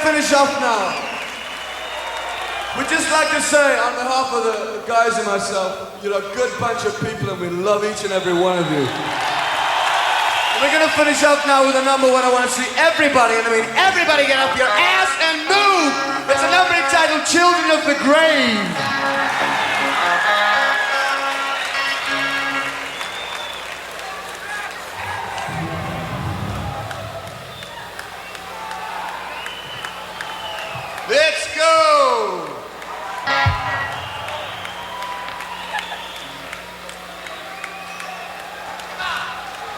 finish off now. We'd just like to say, on behalf of the guys and myself, you're a good bunch of people and we love each and every one of you. And we're gonna finish off now with a number one I want to see everybody, and I mean everybody, get up your ass and move! It's a number entitled Children of the Grave.